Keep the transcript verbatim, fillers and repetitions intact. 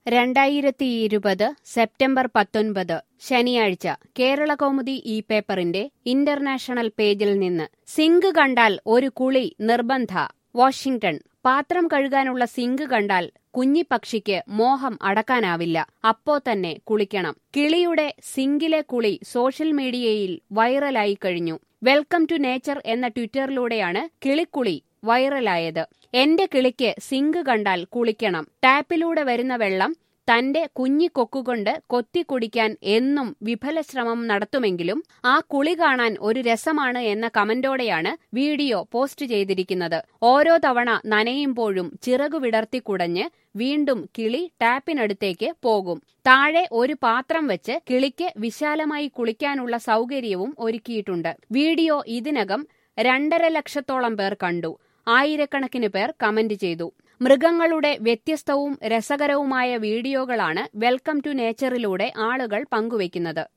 രണ്ടായിരത്തി ഇരുപത് സെപ്റ്റംബർ പത്തൊൻപത് ശനിയാഴ്ച കേരളകൗമുദി ഈ പേപ്പറിന്റെ ഇന്റർനാഷണൽ പേജിൽ നിന്ന് സിങ്ക് കണ്ടാൽ ഒരു കുളി നിർബന്ധ. വാഷിംഗ്ടൺ. പാത്രം കഴുകാനുള്ള സിങ്ക് കണ്ടാൽ കുഞ്ഞിപ്പക്ഷിക്ക് മോഹം അടക്കാനാവില്ല. അപ്പോ തന്നെ കുളിക്കണം. കിളിയുടെ സിങ്കിലെ കുളി സോഷ്യൽ മീഡിയയിൽ വൈറലായി കഴിഞ്ഞു. വെൽക്കം ടു നേച്ചർ എന്ന ട്വിറ്ററിലൂടെയാണ് കിളിക്കുളി വൈറലായത്. എന്റെ കിളിക്ക് സിങ്ക് കണ്ടാൽ കുളിക്കണം. ടാപ്പിലൂടെ വരുന്ന വെള്ളം തന്റെ കുഞ്ഞിക്കൊക്കുകൊണ്ട് കൊത്തി കുടിക്കാൻ എന്നും വിഫലശ്രമം നടത്തുമെങ്കിലും ആ കുളി കാണാൻ ഒരു രസമാണ് എന്ന കമന്റോടെയാണ് വീഡിയോ പോസ്റ്റ് ചെയ്തിരിക്കുന്നത്. ഓരോ തവണ നനയുമ്പോഴും ചിറകു വിടർത്തി കുടഞ്ഞ് വീണ്ടും കിളി ടാപ്പിനടുത്തേക്ക് പോകും. താഴെ ഒരു പാത്രം വെച്ച് കിളിക്ക് വിശാലമായി കുളിക്കാനുള്ള സൗകര്യവും ഒരുക്കിയിട്ടുണ്ട്. വീഡിയോ ഇതിനകം രണ്ടര ലക്ഷത്തോളം പേർ കണ്ടു. ആയിരക്കണക്കിന് പേർ കമന്റ് ചെയ്തു. മൃഗങ്ങളുടെ വ്യത്യസ്തവും രസകരവുമായ വീഡിയോകളാണ് വെൽക്കം ടു നേച്ചറിലൂടെ ആളുകൾ പങ്കുവയ്ക്കുന്നത്.